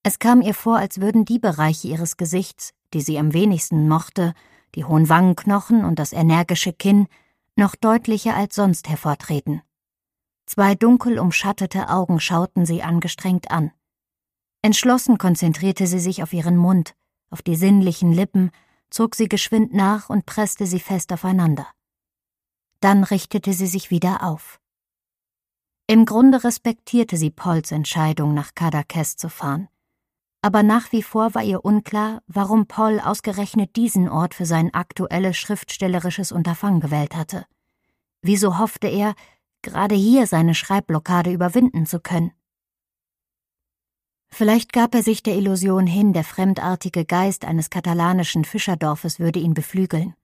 Es kam ihr vor, als würden die Bereiche ihres Gesichts, die sie am wenigsten mochte, die hohen Wangenknochen und das energische Kinn, noch deutlicher als sonst hervortreten. 2 dunkel umschattete Augen schauten sie angestrengt an. Entschlossen konzentrierte sie sich auf ihren Mund, auf die sinnlichen Lippen, zog sie geschwind nach und presste sie fest aufeinander. Dann richtete sie sich wieder auf. Im Grunde respektierte sie Pauls Entscheidung, nach Cadaqués zu fahren. Aber nach wie vor war ihr unklar, warum Paul ausgerechnet diesen Ort für sein aktuelles schriftstellerisches Unterfangen gewählt hatte. Wieso hoffte er, gerade hier seine Schreibblockade überwinden zu können? Vielleicht gab er sich der Illusion hin, der fremdartige Geist eines katalanischen Fischerdorfes würde ihn beflügeln.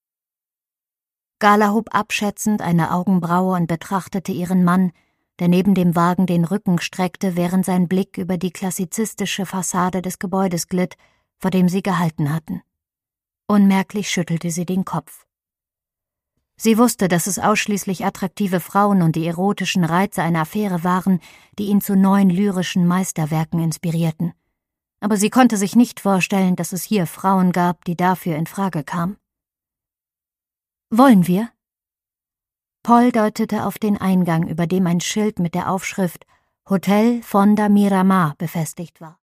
Gala hob abschätzend eine Augenbraue und betrachtete ihren Mann, der neben dem Wagen den Rücken streckte, während sein Blick über die klassizistische Fassade des Gebäudes glitt, vor dem sie gehalten hatten. Unmerklich schüttelte sie den Kopf. Sie wusste, dass es ausschließlich attraktive Frauen und die erotischen Reize einer Affäre waren, die ihn zu neuen lyrischen Meisterwerken inspirierten. Aber sie konnte sich nicht vorstellen, dass es hier Frauen gab, die dafür in Frage kamen. »Wollen wir?« Paul deutete auf den Eingang, über dem ein Schild mit der Aufschrift »Hotel Fonda Miramar« befestigt war.